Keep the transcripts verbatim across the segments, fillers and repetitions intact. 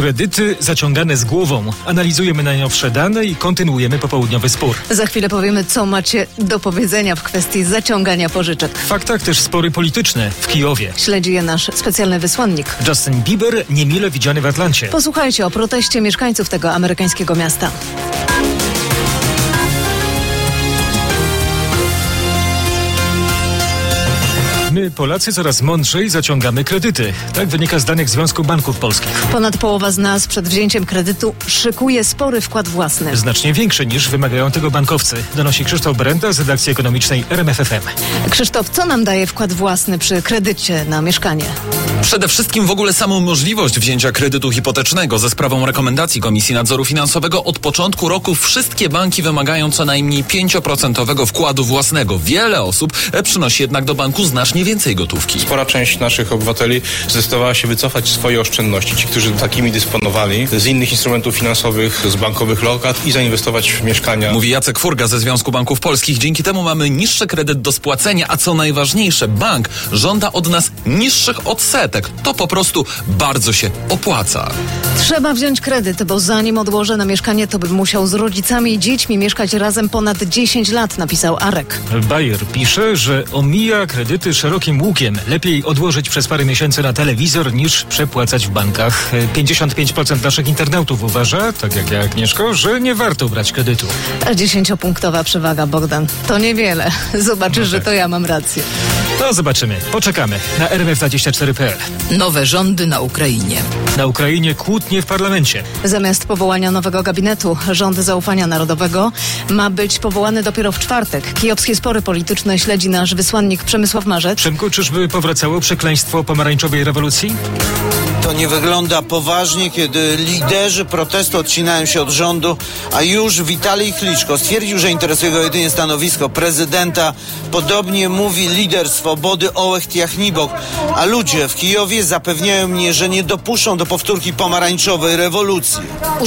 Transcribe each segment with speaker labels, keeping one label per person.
Speaker 1: Kredyty zaciągane z głową. Analizujemy najnowsze dane i kontynuujemy popołudniowy spór.
Speaker 2: Za chwilę powiemy, co macie do powiedzenia w kwestii zaciągania pożyczek.
Speaker 1: W faktach też spory polityczne w Kijowie.
Speaker 2: Śledzi je nasz specjalny wysłannik.
Speaker 1: Justin Bieber niemile widziany w Atlancie.
Speaker 2: Posłuchajcie o proteście mieszkańców tego amerykańskiego miasta.
Speaker 1: My, Polacy, coraz mądrzej zaciągamy kredyty. Tak wynika z danych Związku Banków Polskich.
Speaker 2: Ponad połowa z nas przed wzięciem kredytu szykuje spory wkład własny.
Speaker 1: Znacznie większy niż wymagają tego bankowcy, donosi Krzysztof Brenda z redakcji ekonomicznej R M F F M.
Speaker 2: Krzysztof, co nam daje wkład własny przy kredycie na mieszkanie?
Speaker 3: Przede wszystkim w ogóle samą możliwość wzięcia kredytu hipotecznego. Ze sprawą rekomendacji Komisji Nadzoru Finansowego od początku roku wszystkie banki wymagają co najmniej pięć procent wkładu własnego. Wiele osób przynosi jednak do banku znacznie więcej gotówki.
Speaker 4: Spora część naszych obywateli zdecydowała się wycofać swoje oszczędności. Ci, którzy takimi dysponowali, z innych instrumentów finansowych, z bankowych lokat i zainwestować w mieszkania.
Speaker 3: Mówi Jacek Furga ze Związku Banków Polskich. Dzięki temu mamy niższy kredyt do spłacenia, a co najważniejsze, bank żąda od nas niższych odsetek. To po prostu bardzo się opłaca.
Speaker 2: Trzeba wziąć kredyt, bo zanim odłożę na mieszkanie, to bym musiał z rodzicami i dziećmi mieszkać razem ponad dziesięć lat, napisał Arek.
Speaker 1: Bayer pisze, że omija kredyty szerokim łukiem. Lepiej odłożyć przez parę miesięcy na telewizor niż przepłacać w bankach. pięćdziesiąt pięć procent naszych internautów uważa, tak jak ja, Agnieszko, że nie warto brać kredytu.
Speaker 2: A dziesięciopunktowa przewaga, Bogdan. To niewiele. Zobaczysz, no tak, że to ja mam rację.
Speaker 1: No zobaczymy. Poczekamy na R M F dwadzieścia cztery kropka p l.
Speaker 5: Nowe rządy na Ukrainie.
Speaker 1: Na Ukrainie kłótnie w parlamencie.
Speaker 2: Zamiast powołania nowego gabinetu, rząd zaufania narodowego ma być powołany dopiero w czwartek. Kijowskie spory polityczne śledzi nasz wysłannik Przemysław Marzec.
Speaker 1: Przemku, czyżby powracało przekleństwo pomarańczowej rewolucji?
Speaker 6: To nie wygląda poważnie, kiedy liderzy protestu odcinają się od rządu, a już Witalij Kliczko stwierdził, że interesuje go jedynie stanowisko prezydenta. Podobnie mówi lider Swobody Ołeh Tiachnibok, a ludzie w Kijowie zapewniają mnie, że nie dopuszczą do powtórki pomarańczowej rewolucji.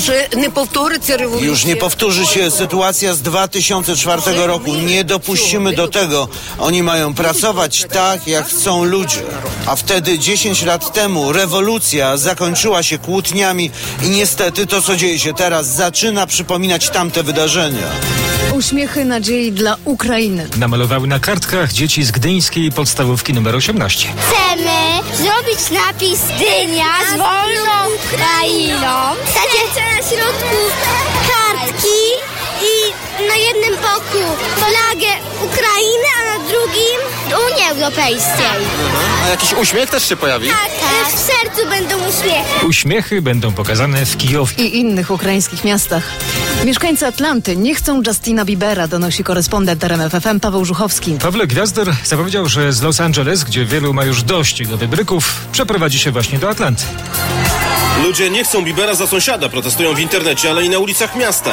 Speaker 6: Już nie powtórzy się sytuacja z dwa tysiące czwartego roku. Nie dopuścimy do tego. Oni mają pracować tak, jak chcą ludzie. A wtedy dziesięć lat temu rewolucja zakończyła się kłótniami i niestety to, co dzieje się teraz, zaczyna przypominać tamte wydarzenia.
Speaker 2: Uśmiechy nadziei dla Ukrainy.
Speaker 1: Namalowały na kartkach dzieci z gdyńskiej podstawówki numer osiemnaście.
Speaker 7: Chcemy zrobić napis Gdynia z wolną Ukrainą. Chcecie na środku kartki i na jednym boku flagę Ukrainy, a na drugim Unii Europejskiej.
Speaker 8: A jakiś uśmiech też się pojawi?
Speaker 7: Tak, tak. W sercu będą uśmiechy.
Speaker 1: Uśmiechy będą pokazane w Kijowie
Speaker 2: i innych ukraińskich miastach. Mieszkańcy Atlanty nie chcą Justina Biebera, donosi korespondent R M F F M Paweł Żuchowski.
Speaker 1: Pawle Gwiazdor zapowiedział, że z Los Angeles, gdzie wielu ma już dość jego wybryków, przeprowadzi się właśnie do Atlanty.
Speaker 9: Ludzie nie chcą Biebera za sąsiada, protestują w internecie, ale i na ulicach miasta.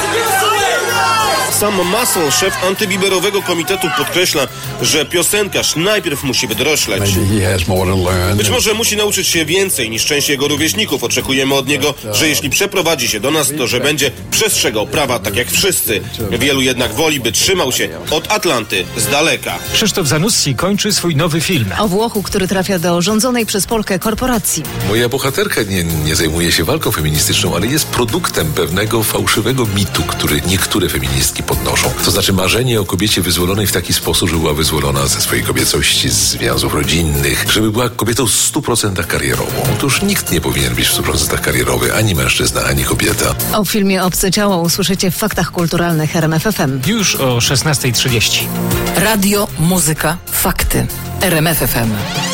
Speaker 9: Sam Mason, szef antybiberowego komitetu, podkreśla, że piosenkarz najpierw musi wydorośleć. Być może musi nauczyć się więcej niż część jego rówieśników. Oczekujemy od niego, że jeśli przeprowadzi się do nas, to że będzie przestrzegał prawa tak jak wszyscy. Wielu jednak woli, by trzymał się od Atlanty z daleka.
Speaker 1: Krzysztof Zanussi kończy swój nowy film.
Speaker 2: O Włochu, który trafia do rządzonej przez Polkę korporacji.
Speaker 10: Moja bohaterka nie, nie zajmuje się walką feministyczną, ale jest produktem pewnego fałszywego mitu, który niektóre feministki podnoszą. To znaczy marzenie o kobiecie wyzwolonej w taki sposób, żeby była wyzwolona ze swojej kobiecości, z więzów rodzinnych, żeby była kobietą w stu procentach karierową. Otóż nikt nie powinien być w stu procentach karierowy, ani mężczyzna, ani kobieta.
Speaker 2: O filmie Obce ciało usłyszycie w Faktach Kulturalnych R M F F M.
Speaker 1: Już o szesnasta trzydzieści.
Speaker 5: Radio, muzyka, fakty. R M F F M.